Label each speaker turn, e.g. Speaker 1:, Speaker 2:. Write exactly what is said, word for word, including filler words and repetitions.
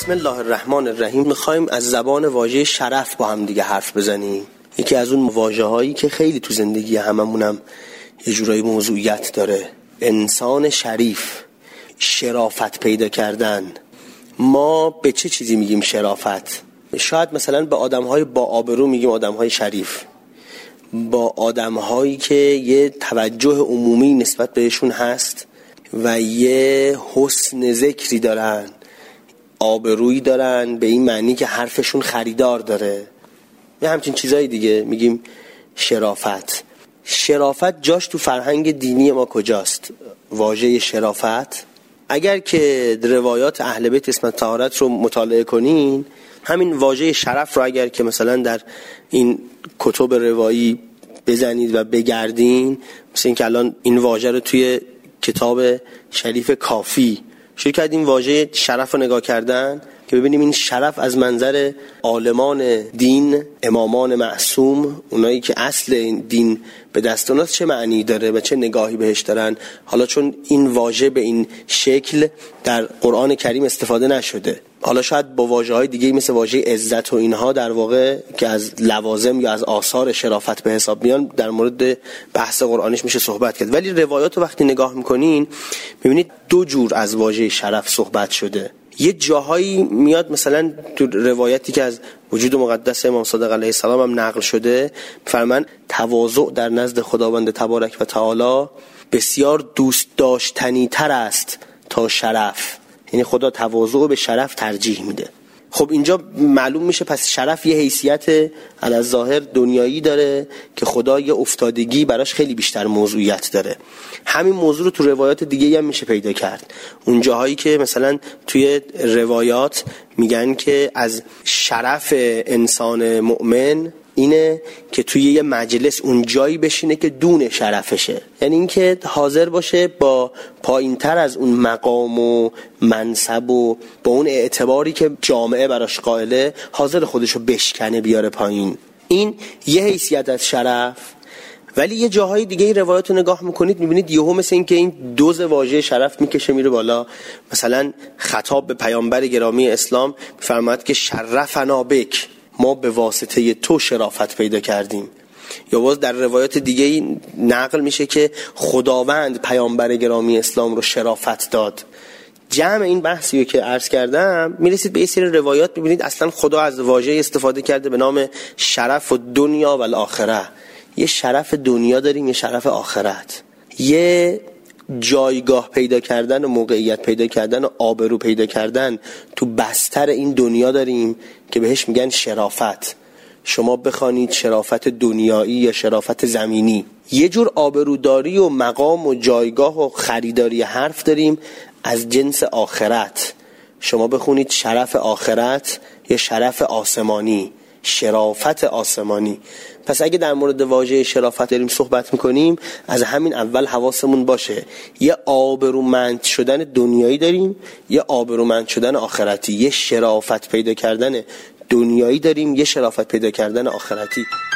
Speaker 1: بسم الله الرحمن الرحیم. میخوایم از زبان واژه شرف با هم دیگه حرف بزنیم. یکی از اون واژه‌هایی که خیلی تو زندگی هممونم یه جورایی موضوعیت داره. انسان شریف، شرافت پیدا کردن. ما به چه چیزی میگیم شرافت؟ شاید مثلا به آدم‌های با آبرو میگیم آدم‌های شریف، با آدم‌هایی که یه توجه عمومی نسبت بهشون هست و یه حسن ذکری دارن، آبرویی دارن به این معنی که حرفشون خریدار داره، یه همچین چیزایی دیگه میگیم شرافت. شرافت جاش تو فرهنگ دینی ما کجاست؟ واژه شرافت اگر که روایات اهل بیت اسمت طهارت رو مطالعه کنین، همین واژه شرف رو اگر که مثلا در این کتب روایی بزنید و بگردین، مثلا این که الان این واژه رو توی کتاب شریف کافی شروع کردیم واژه شرف رو نگاه کردن که ببینیم این شرف از منظر عالمان دین، امامان معصوم، اونایی که اصل این دین به دست اوناست، چه معنی داره و چه نگاهی بهش دارن. حالا چون این واژه به این شکل در قرآن کریم استفاده نشده، حالا شاید با واژه‌های دیگه مثل واژه عزت و اینها در واقع که از لوازم یا از آثار شرافت به حساب میان در مورد بحث قرآنیش میشه صحبت کرد. ولی روایات رو وقتی نگاه میکنین میبینید دو جور از واژه شرف صحبت شده. یه جاهایی میاد مثلا تو روایتی که از وجود مقدس امام صادق علیه السلام هم نقل شده، فرمان تواضع در نزد خداوند تبارک و تعالی بسیار دوست داشتنی تر است تا شرف. یعنی خدا تواضع به شرف ترجیح میده. خب اینجا معلوم میشه پس شرف یه حیثیت علی‌الظاهر دنیایی داره که خدا یه افتادگی براش خیلی بیشتر موضوعیت داره. همین موضوع رو تو روایات دیگه هم میشه پیدا کرد. اون جاهایی که مثلا توی روایات میگن که از شرف انسان مؤمن اینه که توی یه مجلس اون جایی بشینه که دون شرفشه، یعنی این که حاضر باشه با پایین تر از اون مقام و منصب و با اون اعتباری که جامعه براش قائله حاضر خودشو بشکنه بیاره پایین. این یه حیثیت از شرف. ولی یه جاهای دیگه روایات رو نگاه میکنید میبینید یهو مثل این که این دوز واژه شرف میکشه میره بالا. مثلا خطاب به پیامبر گرامی اسلام میفرماید که شرفنا بک، ما به واسطه تو شرافت پیدا کردیم. یا باز در روایات دیگه نقل میشه که خداوند پیامبر گرامی اسلام رو شرافت داد. جمع این بحثی که عرض کردم میرسید به یه سری روایات میبینید اصلا خدا از واژه استفاده کرده به نام شرف و دنیا و الاخره. یه شرف دنیا داریم، یه شرف آخرت، یه جایگاه پیدا کردن و موقعیت پیدا کردن و آبرو پیدا کردن تو بستر این دنیا داریم که بهش میگن شرافت. شما بخوانید شرافت دنیایی یا شرافت زمینی. یه جور آبروداری و مقام و جایگاه و خریداری حرف داریم از جنس آخرت. شما بخونید شرف آخرت یا شرف آسمانی، شرافت آسمانی. پس اگه در مورد واژه شرافت داریم صحبت میکنیم از همین اول حواسمون باشه یه آبرومند شدن دنیایی داریم، یه آبرومند شدن آخرتی. یه شرافت پیدا کردن دنیایی داریم، یه شرافت پیدا کردن آخرتی.